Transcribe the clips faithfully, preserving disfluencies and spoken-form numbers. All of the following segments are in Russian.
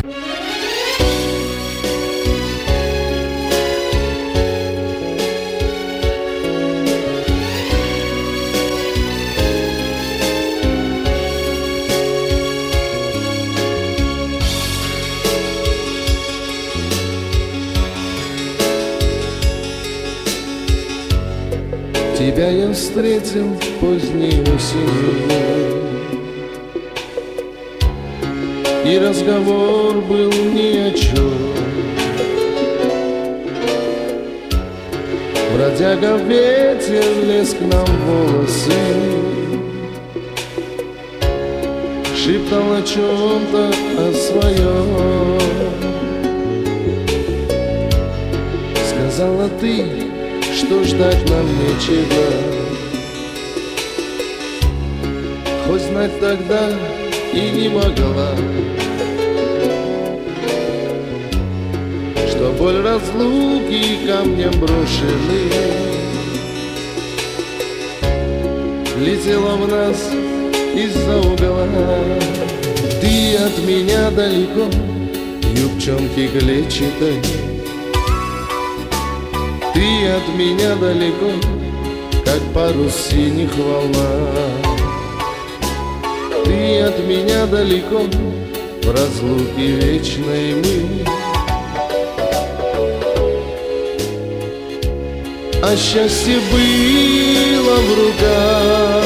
Тебя я встретил поздней осенью, и разговор был ни о чем. Бродяга ветер лез к нам в волосы, шептал о чем-то, о своем. Сказала ты, что ждать нам нечего, хоть знать тогда и не могла, что боль разлуки камнем брошены летела в нас из-за угла. Ты от меня далеко, юбчонки клетчатой, ты от меня далеко, как парус синих волнах. Ты от меня далеко, в разлуке вечной мы. А счастье было в руках,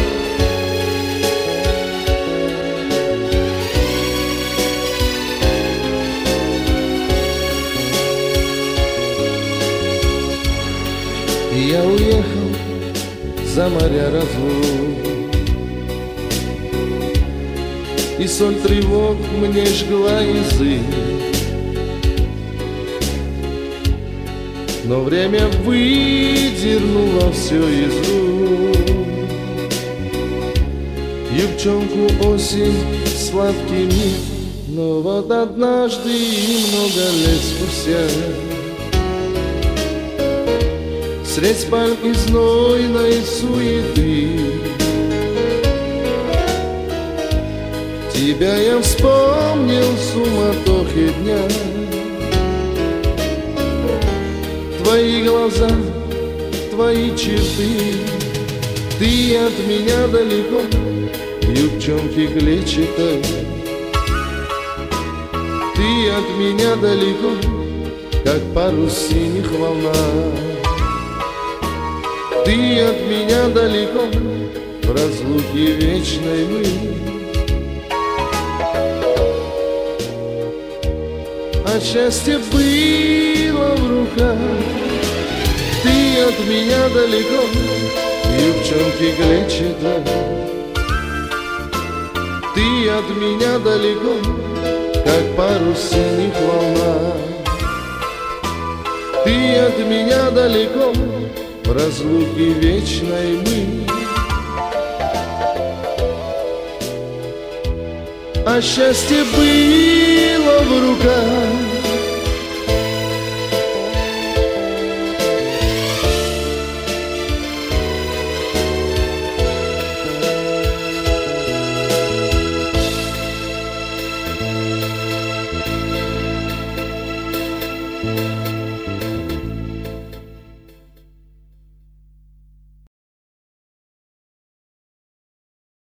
и я уехал за моря разлук, и соль тревог мне жгла язык. Но время выдернуло все из рук, юбчонку осень сладкий миг. Но вот однажды, много лет спустя, средь пальм и знойной суеты, тебя я вспомнил в суматохе дня. Твои глаза, твои черты, ты от меня далеко, юбчонки клетчатой. Ты от меня далеко, как парус синих волнах. Ты от меня далеко, в разлуке вечной мы. А счастье было в руках, ты от меня далеко, юбчонки клетчатой. Ты от меня далеко, как парус синих волнах. Ты от меня далеко, в разлуке вечной мы. А счастье было в руках,